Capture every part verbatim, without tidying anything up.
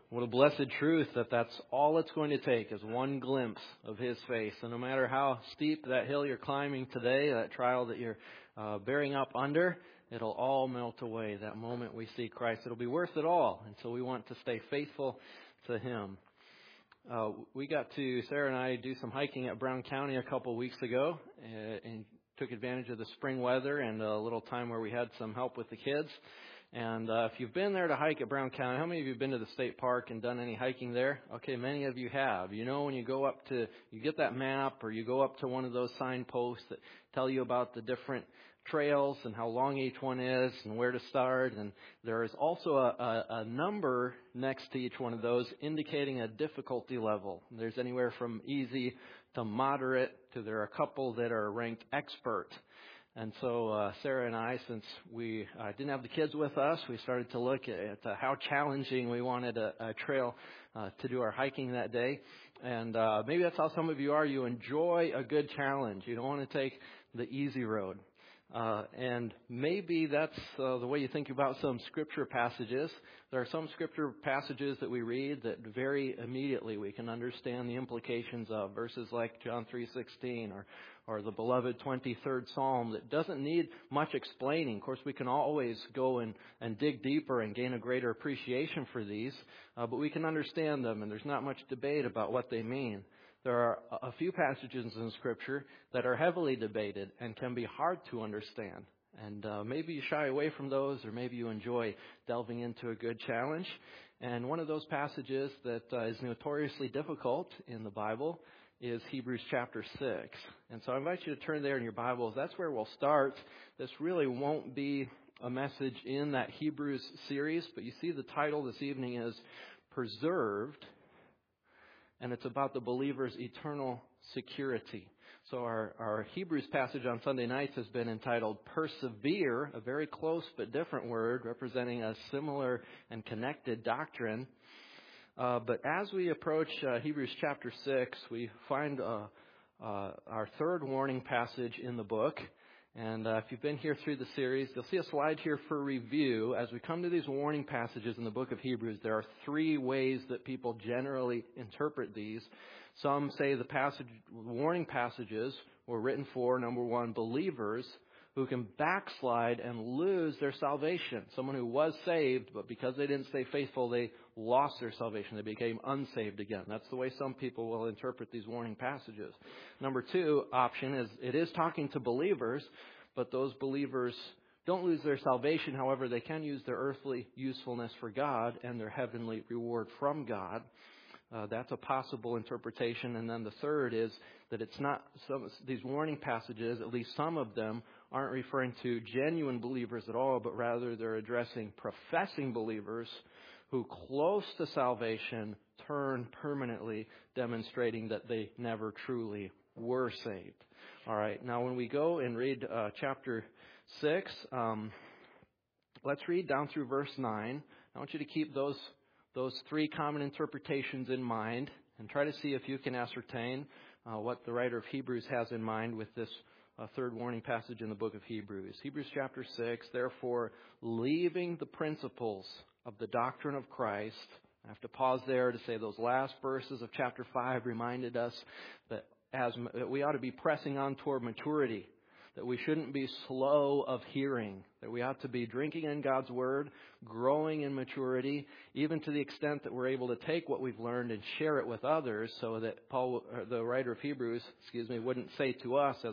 What a blessed truth that that's all it's going to take is one glimpse of His face. And no matter how steep that hill you're climbing today, that trial that you're uh, bearing up under, it'll all melt away. That moment we see Christ, it'll be worth it all. And so we want to stay faithful to Him. Uh, we got to, Sarah and I, do some hiking at Brown County a couple weeks ago uh, and took advantage of the spring weather and a little time where we had some help with the kids. And uh, if you've been there to hike at Brown County, how many of you have been to the state park and done any hiking there? Okay, many of you have. You know, when you go up to, you get that map or you go up to one of those signposts that tell you about the different trails and how long each one is and where to start. And there is also a, a, a number next to each one of those indicating a difficulty level. There's anywhere from easy to moderate to there are a couple that are ranked expert. And so uh, Sarah and I, since we uh, didn't have the kids with us, we started to look at, at uh, how challenging we wanted a, a trail uh, to do our hiking that day. And uh, maybe that's how some of you are. You enjoy a good challenge. You don't want to take the easy road. Uh, and maybe that's uh, the way you think about some scripture passages. There are some scripture passages that we read that very immediately we can understand the implications of, verses like John three sixteen or or the beloved twenty-third Psalm that doesn't need much explaining. Of course, we can always go and, and dig deeper and gain a greater appreciation for these, uh, but we can understand them, and there's not much debate about what they mean. There are a few passages in Scripture that are heavily debated and can be hard to understand. And uh, maybe you shy away from those, or maybe you enjoy delving into a good challenge. And one of those passages that uh, is notoriously difficult in the Bible is Hebrews chapter six. And so I invite you to turn there in your Bibles. That's where we'll start. This really won't be a message in that Hebrews series, but you see the title this evening is Preserved, and it's about the believer's eternal security. So our, our Hebrews passage on Sunday nights has been entitled Persevere, a very close but different word representing a similar and connected doctrine. Uh, but as we approach uh, Hebrews chapter six, we find uh, uh, our third warning passage in the book. And uh, if you've been here through the series, you'll see a slide here for review. As we come to these warning passages in the book of Hebrews, there are three ways that people generally interpret these. Some say the passage, warning passages were written for, number one, believers who can backslide and lose their salvation. Someone who was saved, but because they didn't stay faithful, they lost their salvation. They became unsaved again. That's the way some people will interpret these warning passages. Number two option is it is talking to believers, but those believers don't lose their salvation. However, they can use their earthly usefulness for God and their heavenly reward from God. Uh, that's a possible interpretation. And then the third is that it's not some, these warning passages, at least some of them, aren't referring to genuine believers at all, but rather they're addressing professing believers who, close to salvation, turn permanently, demonstrating that they never truly were saved. All right, now when we go and read uh, chapter six, um, let's read down through verse nine. I want you to keep those those three common interpretations in mind and try to see if you can ascertain uh, what the writer of Hebrews has in mind with this uh, third warning passage in the book of Hebrews. Hebrews chapter six, therefore, leaving the principles of the doctrine of Christ. I have to pause there to say those last verses of chapter five reminded us that as that we ought to be pressing on toward maturity, that we shouldn't be slow of hearing, that we ought to be drinking in God's Word, growing in maturity, even to the extent that we're able to take what we've learned and share it with others, so that Paul, the writer of Hebrews, excuse me, wouldn't say to us, as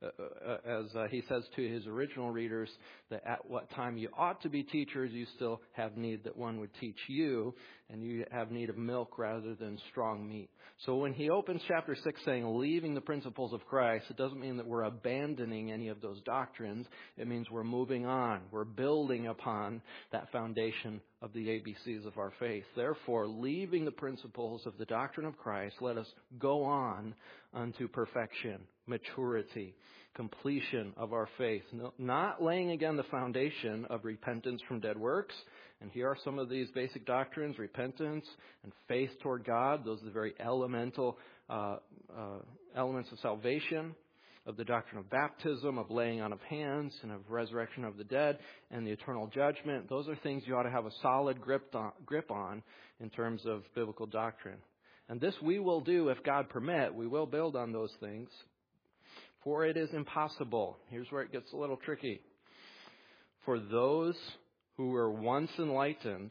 uh, as uh, he says to his original readers, that at what time you ought to be teachers, you still have need that one would teach you, and you have need of milk rather than strong meat. So when he opens chapter six saying, leaving the principles of Christ, it doesn't mean that we're abandoning any of those doctrines. It means we're moving on. We're building upon that foundation of the A B Cs of our faith. Therefore, leaving the principles of the doctrine of Christ, let us go on unto perfection, maturity, completion of our faith. No, not laying again the foundation of repentance from dead works. And here are some of these basic doctrines: repentance and faith toward God. Those are the very elemental uh, uh, elements of salvation. of the doctrine of baptism, of laying on of hands, and of resurrection of the dead, and the eternal judgment. Those are things you ought to have a solid grip on, grip on in terms of biblical doctrine. And this we will do if God permit. We will build on those things. For it is impossible. Here's where it gets a little tricky. For those who were once enlightened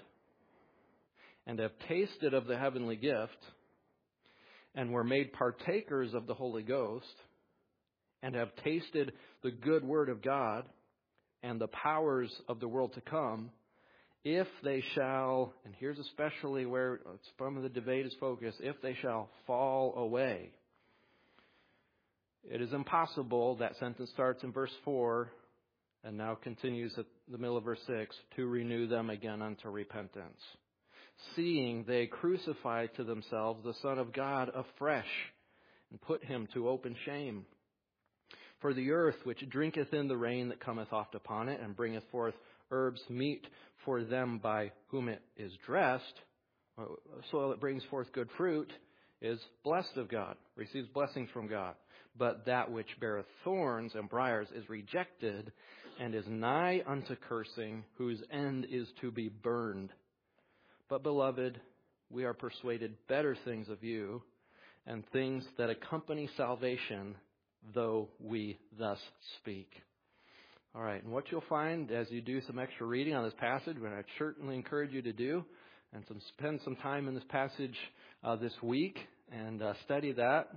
and have tasted of the heavenly gift and were made partakers of the Holy Ghost and have tasted the good word of God and the powers of the world to come, if they shall, and here's especially where some of the debate is focused, if they shall fall away. It is impossible, that sentence starts in verse four and now continues at the middle of verse six, to renew them again unto repentance. Seeing they crucify to themselves the Son of God afresh and put him to open shame. For the earth which drinketh in the rain that cometh oft upon it, and bringeth forth herbs meet for them by whom it is dressed, soil that brings forth good fruit, is blessed of God, receives blessings from God. But that which beareth thorns and briars is rejected, and is nigh unto cursing, whose end is to be burned. But, beloved, we are persuaded better things of you, and things that accompany salvation, though we thus speak. All right, and what you'll find as you do some extra reading on this passage, which I certainly encourage you to do, and some spend some time in this passage uh, this week and uh, study that.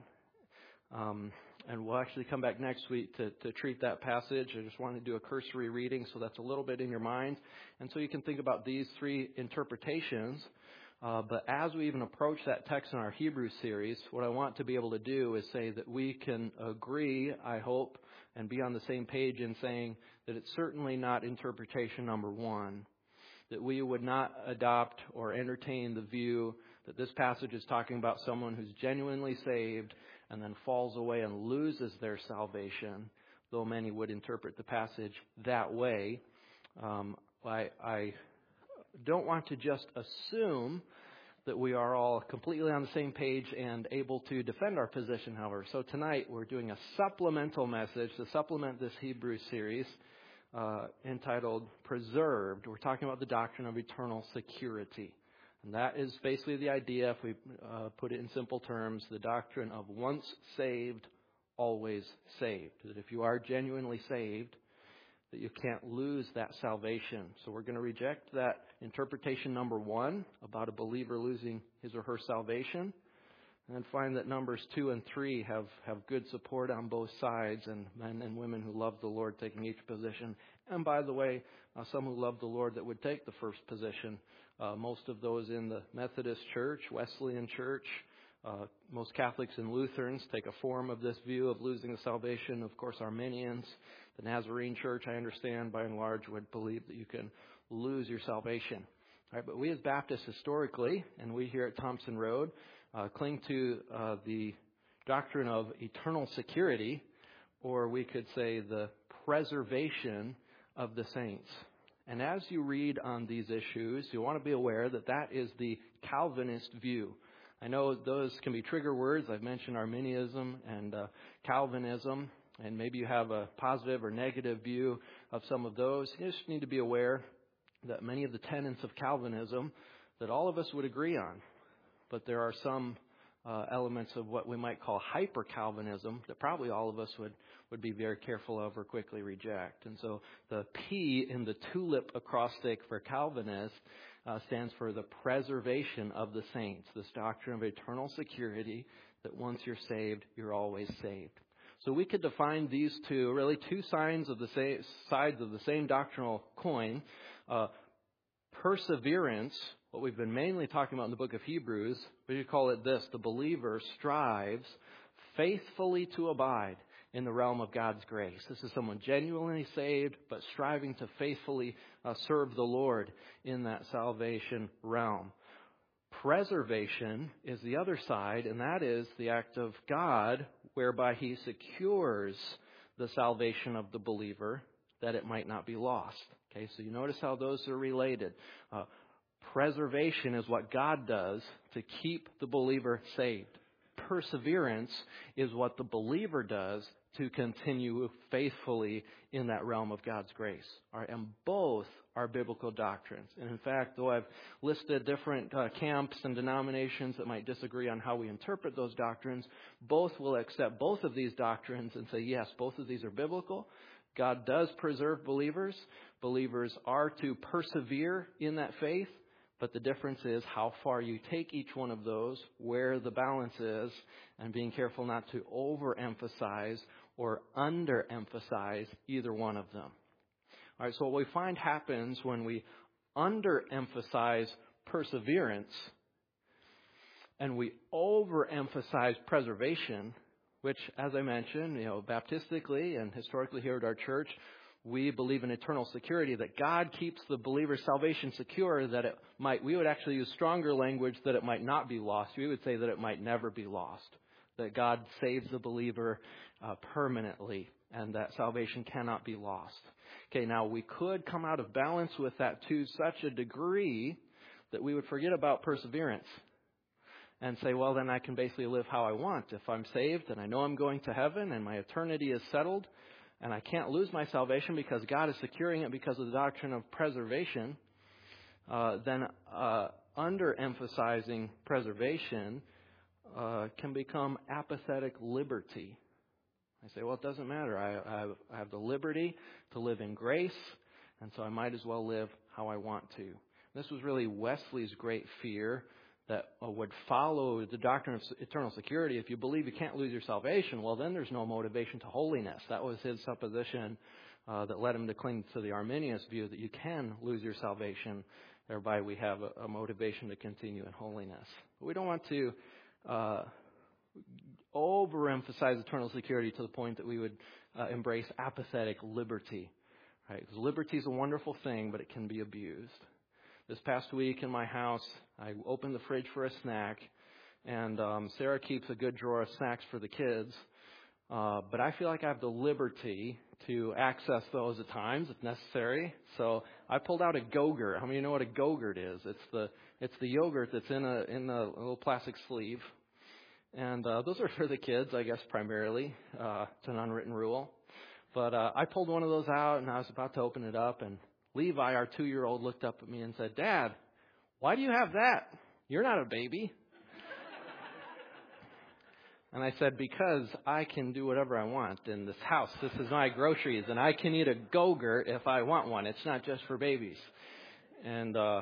Um, and we'll actually come back next week to, to treat that passage. I just want to do a cursory reading so that's a little bit in your mind. And so you can think about these three interpretations. Uh, but as we even approach that text in our Hebrew series, what I want to be able to do is say that we can agree, I hope, and be on the same page in saying that it's certainly not interpretation number one. That we would not adopt or entertain the view that this passage is talking about someone who's genuinely saved and then falls away and loses their salvation, though many would interpret the passage that way. Um, I, I don't want to just assume that we are all completely on the same page and able to defend our position, however. So tonight we're doing a supplemental message to supplement this Hebrew series uh, entitled Preserved. We're talking about the doctrine of eternal security. And that is basically the idea, if we uh, put it in simple terms, the doctrine of once saved, always saved. That if you are genuinely saved, that you can't lose that salvation. So we're going to reject that interpretation number one about a believer losing his or her salvation, and then find that numbers two and three have, have good support on both sides, and men and women who love the Lord taking each position. And by the way, uh, some who love the Lord that would take the first position. Uh, most of those in the Methodist Church, Wesleyan Church, uh, most Catholics and Lutherans take a form of this view of losing the salvation. Of course, Arminians, the Nazarene Church, I understand, by and large, would believe that you can lose your salvation. All right, but we as Baptists historically, and we here at Thompson Road, uh, cling to uh, the doctrine of eternal security, or we could say the preservation of the saints. And as you read on these issues, you want to be aware that that is the Calvinist view. I know those can be trigger words. I've mentioned Arminianism and uh, Calvinism, and maybe you have a positive or negative view of some of those. You just need to be aware that many of the tenets of Calvinism that all of us would agree on, but there are some uh, elements of what we might call hyper-Calvinism that probably all of us would, would be very careful of or quickly reject. And so the P in the tulip acrostic for Calvinists uh, stands for the preservation of the saints, this doctrine of eternal security, that once you're saved, you're always saved. So we could define these two, really two signs of the same, sides of the same doctrinal coin. Uh, perseverance, what we've been mainly talking about in the book of Hebrews, we could call it this: the believer strives faithfully to abide in the realm of God's grace. This is someone genuinely saved, but striving to faithfully uh, serve the Lord in that salvation realm. Preservation is the other side, and that is the act of God whereby He secures the salvation of the believer, that it might not be lost. Okay, so you notice how those are related. Uh, preservation is what God does to keep the believer saved. Perseverance is what the believer does to continue faithfully in that realm of God's grace. All right, and both are biblical doctrines. And in fact, though I've listed different uh, camps and denominations that might disagree on how we interpret those doctrines, both will accept both of these doctrines and say, yes, both of these are biblical. God does preserve believers. Believers are to persevere in that faith. But the difference is how far you take each one of those, where the balance is, and being careful not to overemphasize or underemphasize either one of them. All right, so what we find happens when we underemphasize perseverance and we overemphasize preservation, which, as I mentioned, you know, baptistically and historically here at our church, we believe in eternal security, that God keeps the believer's salvation secure, that it might, we would actually use stronger language, that it might not be lost. We would say that it might never be lost, that God saves the believer uh, permanently, and that salvation cannot be lost. Okay, now we could come out of balance with that to such a degree that we would forget about perseverance and say, well, then I can basically live how I want. If I'm saved and I know I'm going to heaven and my eternity is settled, and I can't lose my salvation because God is securing it because of the doctrine of preservation, uh, then uh, underemphasizing preservation uh, can become apathetic liberty. I say, well, it doesn't matter. I, I, have, I have the liberty to live in grace, and so I might as well live how I want to. This was really Wesley's great fear that uh, would follow the doctrine of eternal security. If you believe you can't lose your salvation, well, then there's no motivation to holiness. That was his supposition uh, that led him to cling to the Arminius view that you can lose your salvation. Thereby we have a, a motivation to continue in holiness. But we don't want to uh, overemphasize eternal security to the point that we would uh, embrace apathetic liberty. Right? Because liberty is a wonderful thing, but it can be abused. This past week in my house, I opened the fridge for a snack, and um, Sarah keeps a good drawer of snacks for the kids. Uh, but I feel like I have the liberty to access those at times if necessary. So I pulled out a Go-Gurt. How many of you know what a Go-Gurt is? It's the it's the yogurt that's in a in a little plastic sleeve, and uh, those are for the kids, I guess, primarily. Uh, it's an unwritten rule. But uh, I pulled one of those out, and I was about to open it up, and Levi, our two-year-old, looked up at me and said, "Dad, why do you have that? You're not a baby." And I said, because I can do whatever I want in this house. This is my groceries, and I can eat a Go-Gurt if I want one. It's not just for babies. And uh,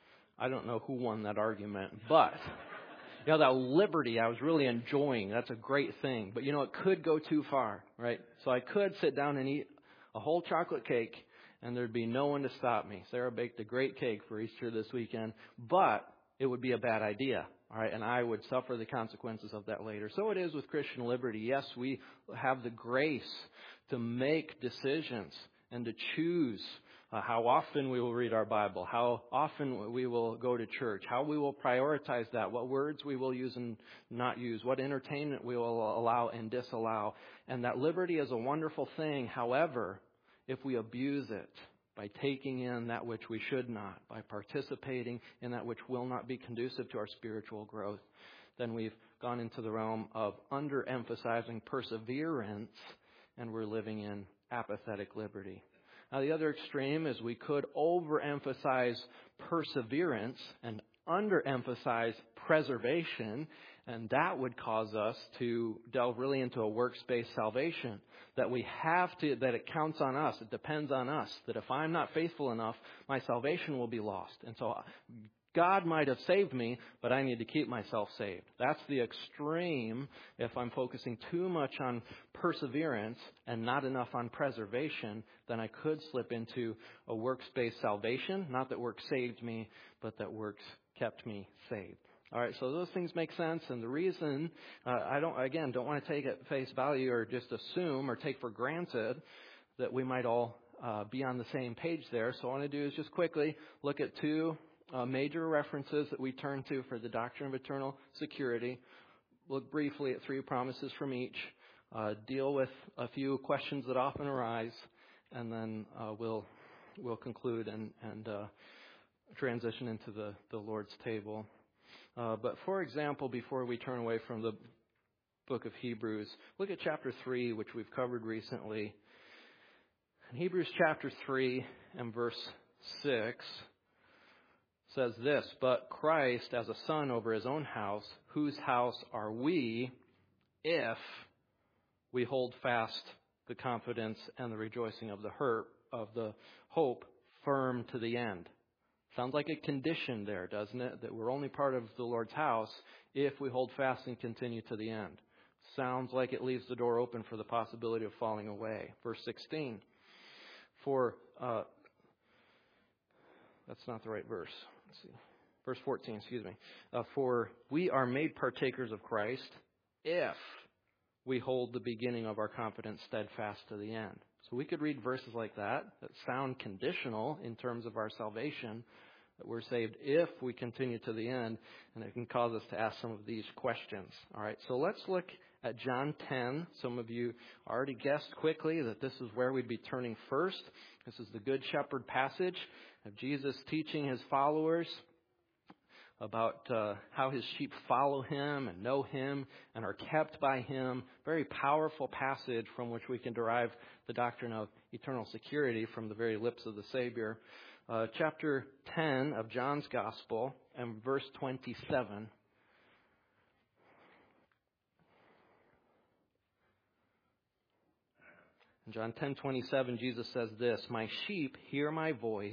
I don't know who won that argument, but you know, that liberty I was really enjoying. That's a great thing. But, you know, it could go too far, right? So I could sit down and eat a whole chocolate cake, and there'd be no one to stop me. Sarah baked a great cake for Easter this weekend, but it would be a bad idea. All right, and I would suffer the consequences of that later. So it is with Christian liberty. Yes, we have the grace to make decisions and to choose uh, how often we will read our Bible, how often we will go to church, how we will prioritize that, what words we will use and not use, what entertainment we will allow and disallow. And that liberty is a wonderful thing. However, if we abuse it, by taking in that which we should not, by participating in that which will not be conducive to our spiritual growth, then we've gone into the realm of underemphasizing perseverance, and we're living in apathetic liberty. Now, the other extreme is we could overemphasize perseverance and underemphasize preservation, and that would cause us to delve really into a works-based salvation, that we have to, that it counts on us, it depends on us, that if I'm not faithful enough, my salvation will be lost. And so God might have saved me, but I need to keep myself saved. That's the extreme if I'm focusing too much on perseverance and not enough on preservation, then I could slip into a works-based salvation. Not that works saved me, but that works kept me saved. All right, so those things make sense, and the reason uh, I don't, again, don't want to take at face value or just assume or take for granted that we might all uh, be on the same page there. So what I want to do is just quickly look at two uh, major references that we turn to for the doctrine of eternal security. Look briefly at three promises from each. Uh, deal with a few questions that often arise, and then uh, we'll we'll conclude and and uh, transition into the, the Lord's table. Uh, but for example, before we turn away from the book of Hebrews. Look at chapter three, which we've covered recently. In Hebrews chapter three and verse six says this, "But Christ as a son over his own house, whose house are we, if we hold fast the confidence and the rejoicing of the hurt, of the hope firm to the end." Sounds like a condition there, doesn't it? That we're only part of the Lord's house if we hold fast and continue to the end. Sounds like it leaves the door open for the possibility of falling away. Verse sixteen. For, uh, that's not the right verse. Let's see. Verse fourteen, excuse me. Uh, For we are made partakers of Christ if we hold the beginning of our confidence steadfast to the end. So we could read verses like that that sound conditional in terms of our salvation, that we're saved if we continue to the end, and it can cause us to ask some of these questions. All right, so let's look at John ten. Some of you already guessed quickly that this is where we'd be turning first. This is the Good Shepherd passage of Jesus teaching his followers about uh, how his sheep follow him and know him and are kept by him. Very powerful passage from which we can derive the doctrine of eternal security from the very lips of the Savior. Uh, chapter ten of John's Gospel and verse twenty-seven. In John ten twenty-seven, Jesus says this, "My sheep hear my voice,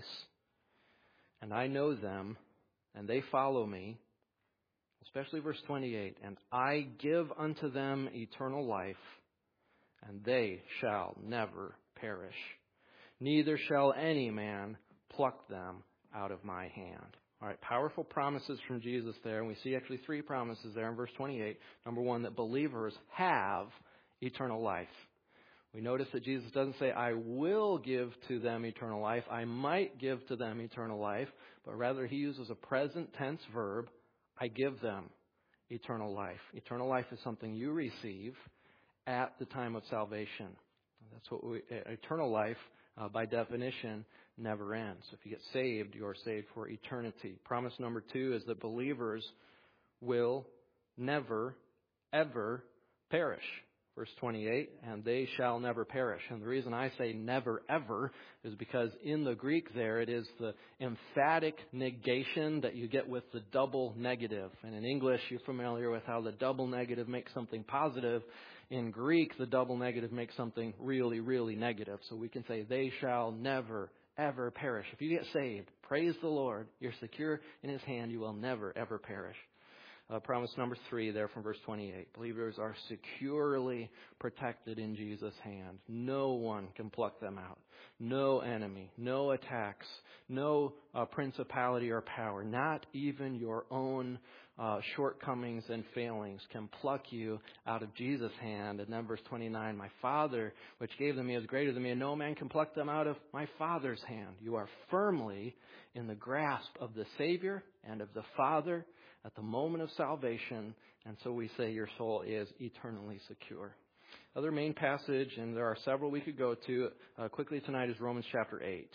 and I know them, and they follow me." Especially verse twenty-eight, "And I give unto them eternal life, and they shall never perish. Neither shall any man pluck them out of my hand." All right, powerful promises from Jesus there. And we see actually three promises there in verse twenty-eight. Number one, that believers have eternal life. We notice that Jesus doesn't say, "I will give to them eternal life. I might give to them eternal life." But rather he uses a present tense verb, "I give them eternal life." Eternal life is something you receive at the time of salvation. That's what we, eternal life, uh, by definition, never ends. If you get saved, you are saved for eternity. Promise number two is that believers will never, ever perish. Verse twenty-eight, "And they shall never perish." And the reason I say never, ever is because in the Greek there, it is the emphatic negation that you get with the double negative. And in English, you're familiar with how the double negative makes something positive. In Greek, the double negative makes something really, really negative. So we can say, "They shall never, ever perish." If you get saved, praise the Lord. You're secure in his hand. You will never, ever perish. Uh, promise number three there from verse twenty-eight. Believers are securely protected in Jesus' hand. No one can pluck them out. No enemy, no attacks, no uh, principality or power, not even your own uh, shortcomings and failings can pluck you out of Jesus' hand. And then verse twenty-nine, "My Father, which gave them me, is greater than me, and no man can pluck them out of my Father's hand." You are firmly in the grasp of the Savior and of the Father at the moment of salvation, and so we say your soul is eternally secure. Other main passage, and there are several we could go to uh, quickly tonight, is Romans chapter eight.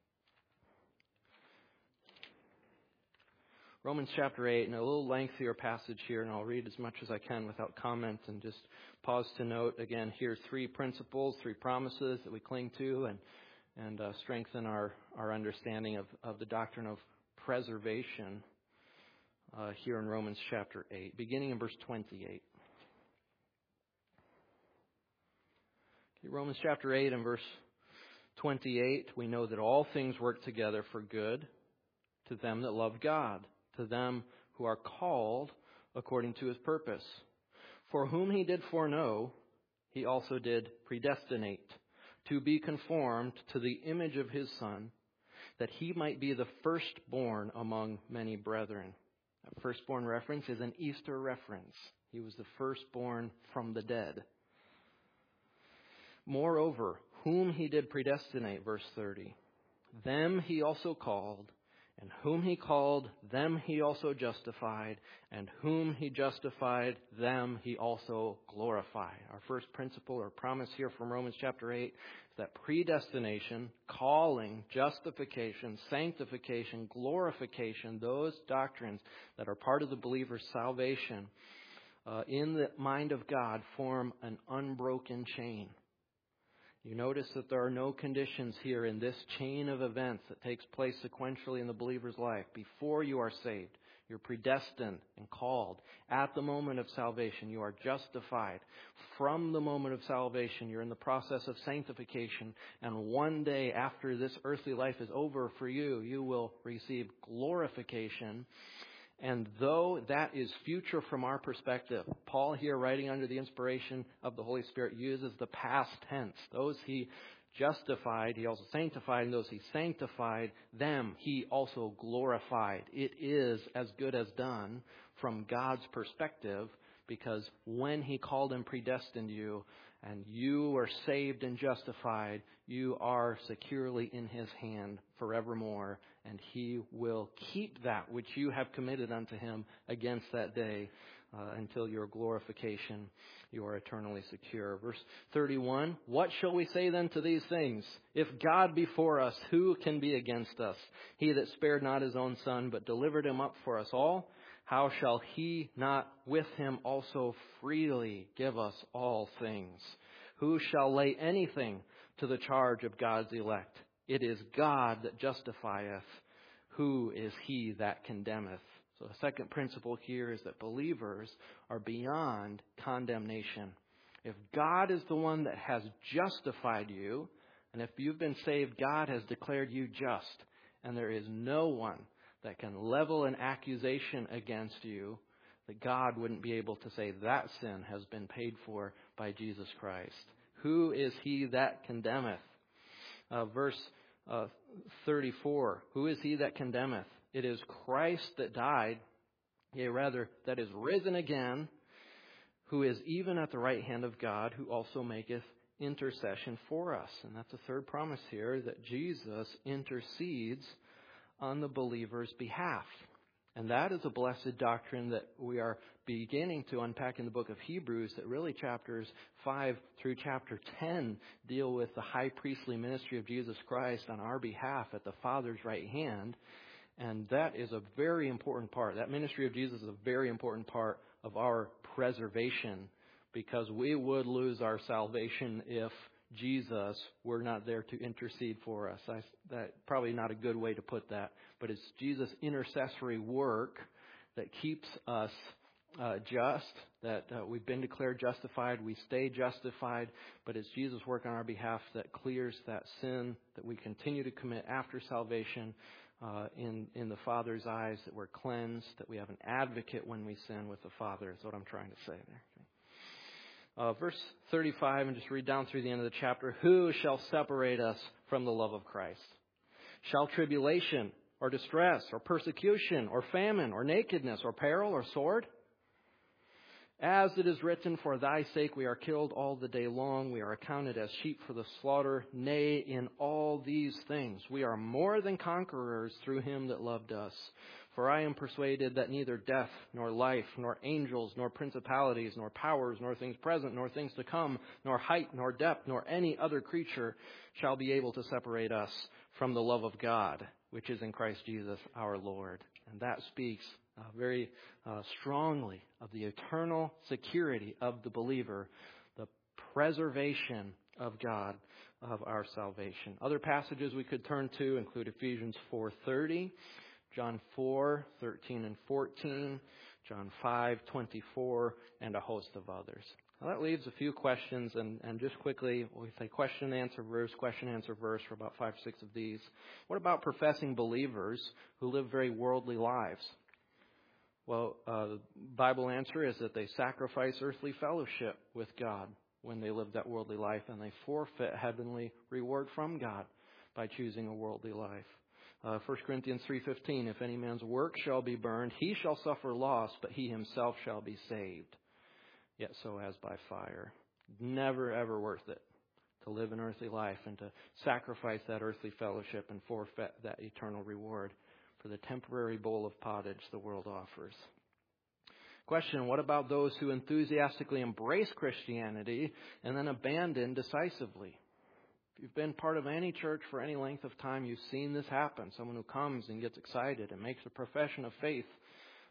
Romans chapter eight, and a little lengthier passage here, and I'll read as much as I can without comment, and just pause to note, again, here three principles, three promises that we cling to, and and uh, strengthen our, our understanding of, of the doctrine of preservation. Uh, here in Romans chapter eight, beginning in verse twenty-eight. Okay, Romans chapter eight and verse twenty-eight, we know that all things work together for good to them that love God, to them who are called according to his purpose. For whom he did foreknow, he also did predestinate to be conformed to the image of his Son, that he might be the firstborn among many brethren. That firstborn reference is an Easter reference. He was the firstborn from the dead. Moreover, whom he did predestinate, verse thirty, them he also called, and whom he called, them he also justified, and whom he justified, them he also glorified. Our first principle or promise here from Romans chapter eight is that predestination, calling, justification, sanctification, glorification, those doctrines that are part of the believer's salvation, uh, in the mind of God, form an unbroken chain. You notice that there are no conditions here in this chain of events that takes place sequentially in the believer's life. Before you are saved, you're predestined and called. At the moment of salvation, you are justified. From the moment of salvation, you're in the process of sanctification. And one day after this earthly life is over for you, you will receive glorification. And though that is future from our perspective, Paul here, writing under the inspiration of the Holy Spirit, uses the past tense. Those he justified, he also sanctified, and those he sanctified, them he also glorified. It is as good as done from God's perspective, because when he called and predestined you, and you are saved and justified, you are securely in his hand forevermore, and he will keep that which you have committed unto him against that day uh, until your glorification. You are eternally secure. Verse thirty-one, what shall we say then to these things? If God be for us, who can be against us? He that spared not his own son, but delivered him up for us all, how shall he not with him also freely give us all things? Who shall lay anything to the charge of God's elect? It is God that justifieth. Who is he that condemneth? So the second principle here is that believers are beyond condemnation. If God is the one that has justified you, and if you've been saved, God has declared you just, and there is no one that can level an accusation against you, that God wouldn't be able to say that sin has been paid for by Jesus Christ. Who is he that condemneth? Uh, verse uh, thirty-four, who is he that condemneth? It is Christ that died, yea, rather, that is risen again, who is even at the right hand of God, who also maketh intercession for us. And that's the third promise here, that Jesus intercedes on the believer's behalf. And that is a blessed doctrine that we are beginning to unpack in the book of Hebrews, that really chapters five through chapter ten deal with the high priestly ministry of Jesus Christ on our behalf at the Father's right hand. And that is a very important part. That ministry of Jesus is a very important part of our preservation, because we would lose our salvation if Jesus were not there to intercede for us. I, that probably not a good way to put that, but it's Jesus' intercessory work that keeps us uh, just, that uh, we've been declared justified, we stay justified, but it's Jesus' work on our behalf that clears that sin that we continue to commit after salvation uh, in, in the Father's eyes, that we're cleansed, that we have an advocate when we sin with the Father, is what I'm trying to say there. Uh, verse thirty-five, and just read down through the end of the chapter. Who shall separate us from the love of Christ? Shall tribulation, or distress, or persecution, or famine, or nakedness, or peril, or sword? As it is written, for thy sake we are killed all the day long. We are accounted as sheep for the slaughter. Nay, in all these things we are more than conquerors through him that loved us. For I am persuaded that neither death, nor life, nor angels, nor principalities, nor powers, nor things present, nor things to come, nor height, nor depth, nor any other creature shall be able to separate us from the love of God, which is in Christ Jesus our Lord. And that speaks uh, very uh, strongly of the eternal security of the believer, the preservation of God, of our salvation. Other passages we could turn to include Ephesians four thirty, John four thirteen and fourteen, John five twenty-four, and a host of others. Now that leaves a few questions, and, and just quickly, we say question, answer, verse, question, answer, verse for about five, six of these. What about professing believers who live very worldly lives? Well, uh, the Bible answer is that they sacrifice earthly fellowship with God when they live that worldly life, and they forfeit heavenly reward from God by choosing a worldly life. Uh, First Corinthians three fifteen, if any man's work shall be burned, he shall suffer loss, but he himself shall be saved, yet so as by fire. Never, ever worth it to live an earthly life and to sacrifice that earthly fellowship and forfeit that eternal reward for the temporary bowl of pottage the world offers. Question, what about those who enthusiastically embrace Christianity and then abandon decisively? If you've been part of any church for any length of time, you've seen this happen. Someone who comes and gets excited and makes a profession of faith,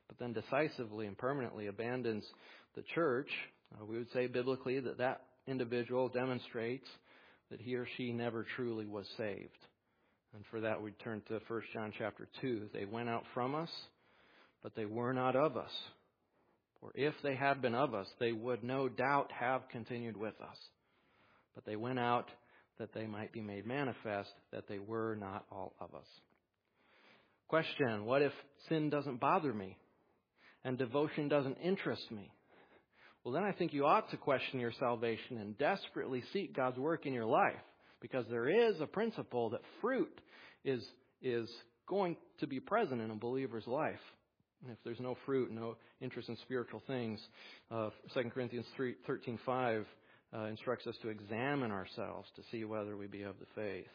but then decisively and permanently abandons the church, uh, we would say biblically that that individual demonstrates that he or she never truly was saved. And for that, we turn to First John chapter two. They went out from us, but they were not of us. For if they had been of us, they would no doubt have continued with us. But they went out that they might be made manifest that they were not all of us. Question, what if sin doesn't bother me and devotion doesn't interest me? Well, then I think you ought to question your salvation and desperately seek God's work in your life, because there is a principle that fruit is is going to be present in a believer's life. And if there's no fruit, no interest in spiritual things, uh, Second Corinthians thirteen five uh, instructs us to examine ourselves to see whether we be of the faith.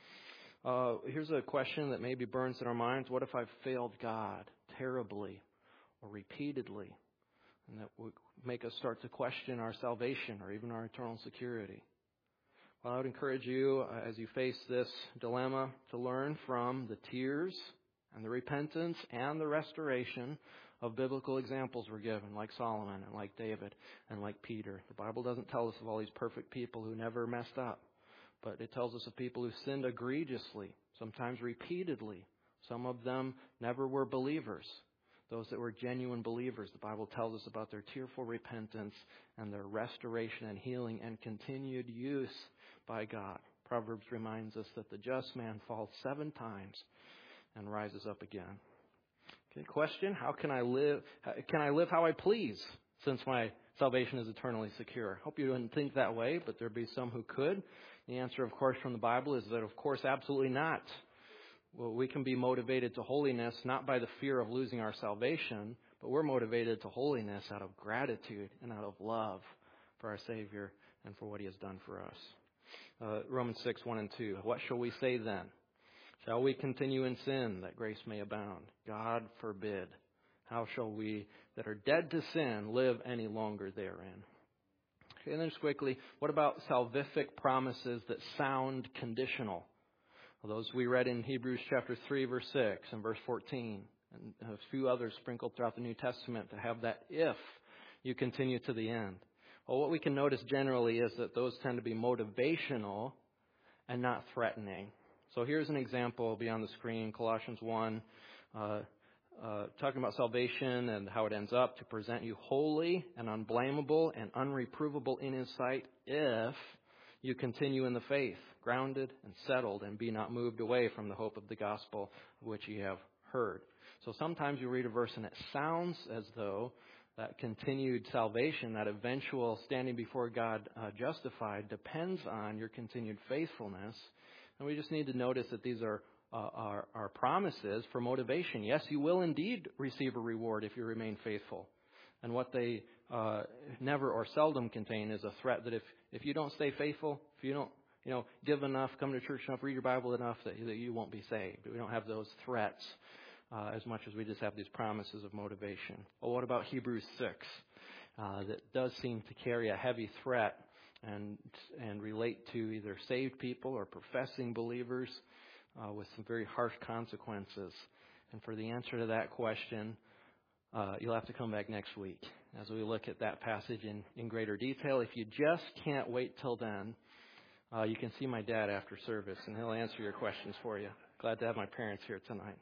Uh, here's a question that maybe burns in our minds. What if I've failed God terribly or repeatedly? And that would make us start to question our salvation or even our eternal security. Well, I would encourage you, uh, as you face this dilemma, to learn from the tears and the repentance and the restoration of biblical examples we're given, like Solomon and like David and like Peter. The Bible doesn't tell us of all these perfect people who never messed up, but it tells us of people who sinned egregiously, sometimes repeatedly. Some of them never were believers. Those that were genuine believers, the Bible tells us about their tearful repentance and their restoration and healing and continued use by God. Proverbs reminds us that the just man falls seven times and rises up again. Okay, question, how can I live, can I live how I please since my salvation is eternally secure? I hope you didn't think that way, but there'd be some who could. The answer, of course, from the Bible is that, of course, absolutely not. Well, we can be motivated to holiness not by the fear of losing our salvation, but we're motivated to holiness out of gratitude and out of love for our Savior and for what He has done for us. Uh, Romans six, one and two. What shall we say then? Shall we continue in sin that grace may abound? God forbid. How shall we that are dead to sin live any longer therein? Okay, and then just quickly, what about salvific promises that sound conditional? Those we read in Hebrews chapter three, verse six and verse fourteen, and a few others sprinkled throughout the New Testament to have that if you continue to the end. Well, what we can notice generally is that those tend to be motivational and not threatening. So here's an example beyond the screen, Colossians one, uh, uh, talking about salvation and how it ends up, to present you holy and unblameable and unreprovable in His sight if you continue in the faith, grounded and settled, and be not moved away from the hope of the gospel of which ye have heard. So sometimes you read a verse and it sounds as though that continued salvation, that eventual standing before God uh, justified, depends on your continued faithfulness. And we just need to notice that these are, uh, are, are promises for motivation. Yes, you will indeed receive a reward if you remain faithful. And what they uh, never or seldom contain is a threat that if, if you don't stay faithful, if you don't you know, give enough, come to church enough, read your Bible enough, that, that you won't be saved. We don't have those threats uh, as much as we just have these promises of motivation. Well, what about Hebrews six? Uh, that does seem to carry a heavy threat and and relate to either saved people or professing believers uh, with some very harsh consequences. And for the answer to that question, Uh, you'll have to come back next week as we look at that passage in, in greater detail. If you just can't wait till then, uh, you can see my dad after service, and he'll answer your questions for you. Glad to have my parents here tonight.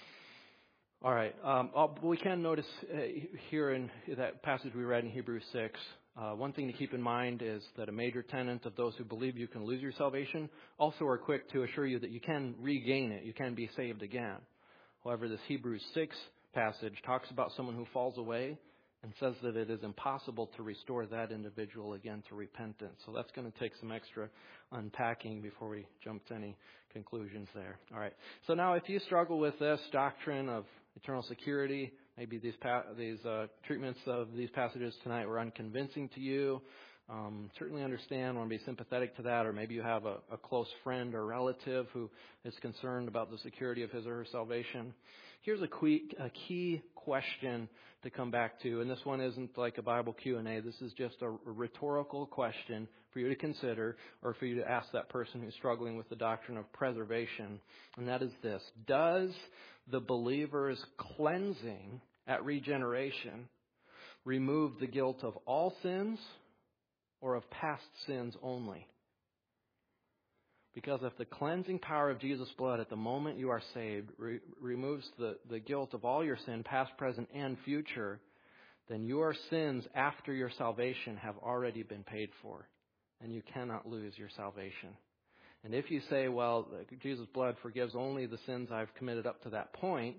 All right. Um, we can notice uh, here in that passage we read in Hebrews six, uh, one thing to keep in mind is that a major tenet of those who believe you can lose your salvation also are quick to assure you that you can regain it. You can be saved again. However, this Hebrews six passage talks about someone who falls away and says that it is impossible to restore that individual again to repentance. So that's going to take some extra unpacking before we jump to any conclusions there. All right. So now if you struggle with this doctrine of eternal security, maybe these pa- these uh, treatments of these passages tonight were unconvincing to you, Um, certainly understand, want to be sympathetic to that, or maybe you have a, a close friend or relative who is concerned about the security of his or her salvation. Here's a, que- a key question to come back to, and this one isn't like a Bible Q and A. This is just a, a rhetorical question for you to consider, or for you to ask that person who's struggling with the doctrine of preservation, and that is this: does the believer's cleansing at regeneration remove the guilt of all sins or of past sins only? Because if the cleansing power of Jesus' blood at the moment you are saved re- removes the, the guilt of all your sin, past, present, and future, then your sins after your salvation have already been paid for, and you cannot lose your salvation. And if you say, well, Jesus' blood forgives only the sins I've committed up to that point,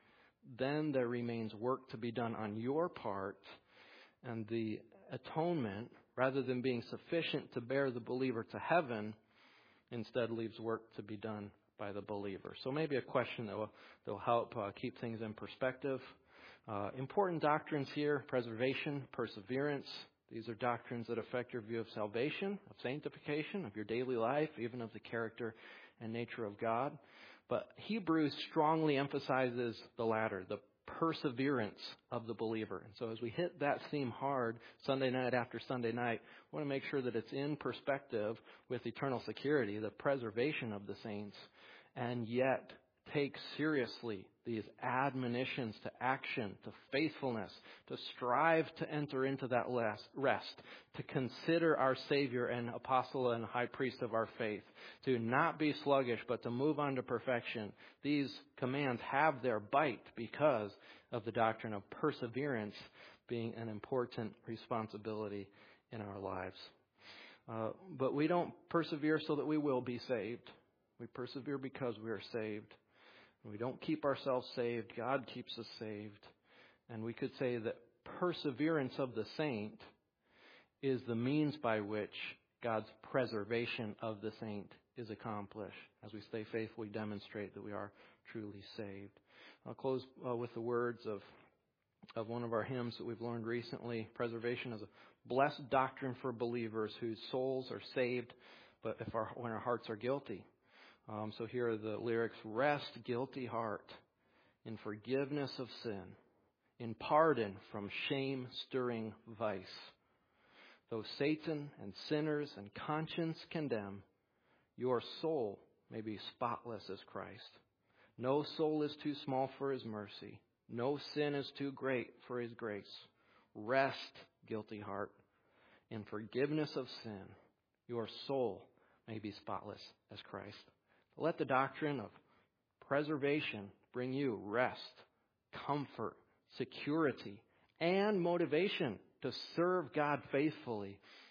then there remains work to be done on your part, and the atonement, rather than being sufficient to bear the believer to heaven, instead leaves work to be done by the believer. So maybe a question that will, that will help uh, keep things in perspective. Uh, important doctrines here: preservation, perseverance. These are doctrines that affect your view of salvation, of sanctification, of your daily life, even of the character and nature of God. But Hebrews strongly emphasizes the latter, the perseverance of the believer. And so as we hit that theme hard Sunday night after Sunday night, we want to make sure that it's in perspective with eternal security, the preservation of the saints, and yet take seriously these admonitions to action, to faithfulness, to strive to enter into that rest, to consider our Savior and Apostle and High Priest of our faith, to not be sluggish, but to move on to perfection. These commands have their bite because of the doctrine of perseverance being an important responsibility in our lives. Uh, but we don't persevere so that we will be saved. We persevere because we are saved. We don't keep ourselves saved. God keeps us saved. And we could say that perseverance of the saint is the means by which God's preservation of the saint is accomplished. As we stay faithful, we demonstrate that we are truly saved. I'll close uh, with the words of, of one of our hymns that we've learned recently. Preservation is a blessed doctrine for believers whose souls are saved, but if our, when our hearts are guilty. Um, so here are the lyrics: rest, guilty heart, in forgiveness of sin, in pardon from shame-stirring vice. Though Satan and sinners and conscience condemn, your soul may be spotless as Christ. No soul is too small for His mercy. No sin is too great for His grace. Rest, guilty heart, in forgiveness of sin. Your soul may be spotless as Christ. Let the doctrine of preservation bring you rest, comfort, security, and motivation to serve God faithfully